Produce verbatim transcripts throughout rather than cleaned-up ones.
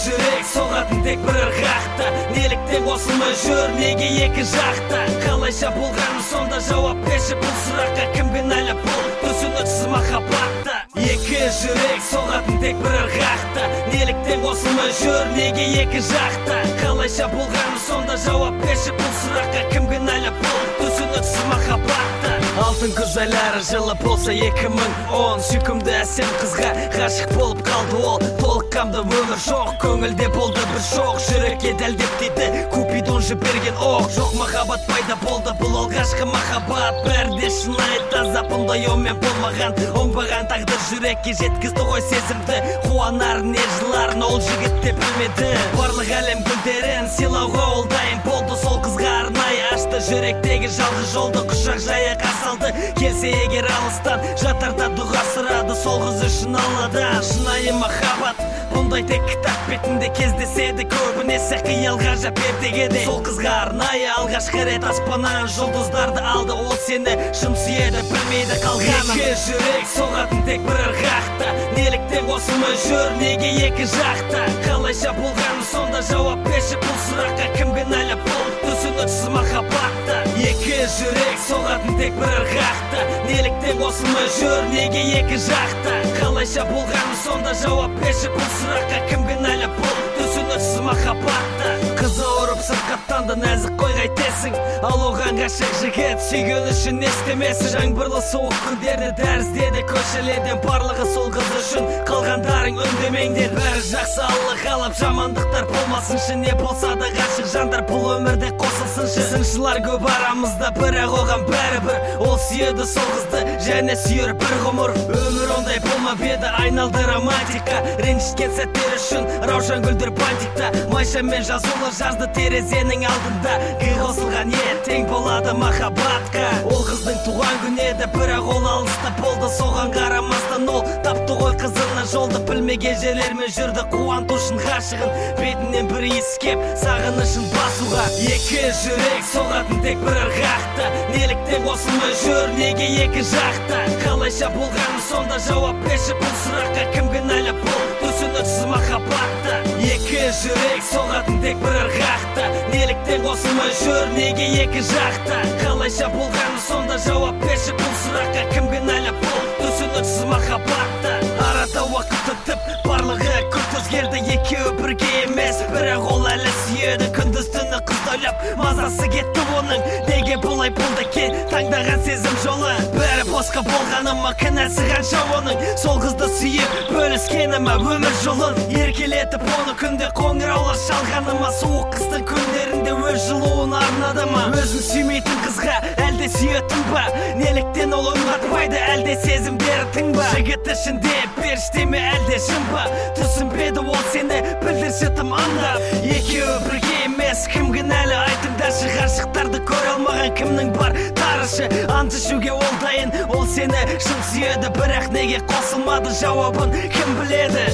жүрек соғатын тек бір ырғақта, неліктен қосылмай жүр неге екі жақта? Қалайша болғаны сонда жауап берші бұл сұраққа, кім кінәлі бұл түсініксіз махаббатта? Екі жүрек соғатын тек бір ырғақта, неліктен қосылмай жүр неге екі жақта? Қалайша болғаны сонда жауап берші бұл сұраққа, кім кінәлі бұл түсініксіз махаббатта? Алтын күз айлары жылы болса екі мың он, сүйкімді әсем қызға ғашық болып қалды ол. Толыққанды өмір жоқ, көңілде болды бір шоқ, жүрекке дәлдеп дейді Купидон жіберген оқ. Жоқ махаббат пайда болды, бұл алғашқы махаббат, бәрі де шынайы таза, бұндай онмен болмаған. Оңбаған тағдыр жүрекке жеткізді ғой сезімді, қуанарын не жыларын ол жігіт те білмеді. Барлық әлем гүлдерін сыйлауға ол дайын болды, сол қызға арнайы ашты жүректегі жалғыз жолды, құшақ жая салды. Келсе егер алыстан жатарда дұға сұрады, сол қыз үшін Алладан. Шынайы махаббат бұндай тек кітап бетінде кездеседі, көбінесе қиял ғажап ертегіде. Сол қызға арнайы алғашқы рет аспаннан жұлдыздарды алды, ол сені шын сүйеді, білмейді қалғанын. Екі жүрек соғатын тек бір ырғақта, неліктен қосылмай жүр неге екі жақта? Қалайша болғаны сонда жауап берші бұл сұраққа, кім кінәлі бұл түсініксіз махаббатта? Екі жүрек соғатын тек бір ырғақта, неліктен қосылмай жүр неге екі жақта? Қалайша болғаны сонда жауап берші бұл сұраққа, кім кінәлі бұл түсініксіз махаббатта? Қызы ұрып сырқаттанды, нәзік қой қайтесің, ал оған ғашық жігіт сүйген үшін не істемесін? Жаңбырлы суық күндерді дәріздеді көшелерден, барлығы сол қыз үшін, қалғандарың үндемеңдер. Бәрі жақсы Алла қалап, жамандықтар болмасыншы, не болса да ғашық жандар бұл өмірде қосылсыншы. Сыншылар көп арамызда, бірақ оған бәрібір, ол сүйеді сол қызды және сүйер бір ғұмыр. Өмір ондай болмап еді, айналды романтика, ренжіткен сәттер үшін раушан гүлдер бантикта. Майшамен жазулы жазды терезенің алдында, гі қосылған ертең болады махаббатқа. Ол қыздың туған күні еді, бірақ ол алыста болды, соған қарамастан ол тапты ғой қызына жолды. Білмеген жерлермен жүрді қуанту үшін ғашығын, бетінен бір иіскеп сағынышын басуға. Екі жүрек соғатын тек бір ырғақта, неліктен қосылмай жүр неге екі жақта? Қалайша болғаны сонда жауап берші бұл сұраққа, кім кінәлі бұл түсініксіз махаббатта? Екі жүрек соғатын тек бір ырғақта, неліктен қосылмай жүр неге екі жақта? Қалайша болғаны сонда жауап берші бұл сұраққа, кім кінәлі бұл түсініксіз махаббатта? Арада уақыт өтіп, барлығы күрт өзгерді, екеуі бірге емес, бірақ ол әлі сүйеді. Күндіз түні қызды ойлап мазасы кетті оның, неге бұлай болды екен таңдаған сезім жолы? Бәрі босқа болғаны ма, кінәсі қанша оның? Сол қызды сүйіп бөліскені ма өмір жолын? Еркелетіп оны күнде қоңыраулар шалғаны ма? Суық қыстың күндерінде өз жылуын арнады ма? Өзін сүймейтін қызға әлде сүйетін ба? Неліктен ол үн қатпайды, әлде сезімдері тың ба? Жігіт ішінде періште ме әлде жын ба? Түсінбеді ол сені, білдірші тым аңдап. Екеуі бірге емес, кім кінәлі айтыңдаршы? Ғашықтарды көре алмаған кімнің бар тарышы? Ант ішуге ол дайын, ол сені шын сүйеді, бірақ неге қосылмады? Жауабын кім біледі?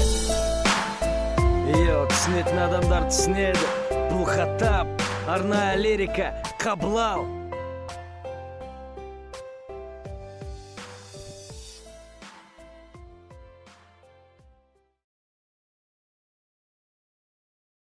Йо, түсінетін адамдар түсінеді. Бұл хаттап, арнайы лирика, қабылау.